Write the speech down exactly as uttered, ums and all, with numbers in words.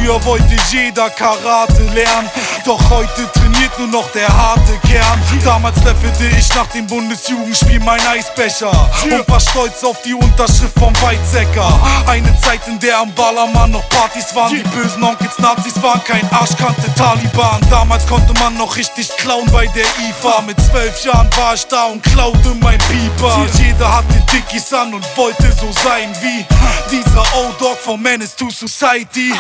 Früher wollte jeder Karate lernen, doch heute trainiert nur noch der harte Kern. Damals löffelte ich nach dem Bundesjugendspiel mein Eisbecher und war stolz auf die Unterschrift vom Weizsäcker. Eine Zeit, in der am Ballermann noch Partys waren, die bösen Onkels Nazis waren, kein Arsch kannte Taliban. Damals konnte man noch richtig klauen bei der I F A. Mit zwölf Jahren war ich da und klaute mein Pieper. Jeder hatte Dickies an und wollte so sein wie dieser O-Dog von Menace to Society.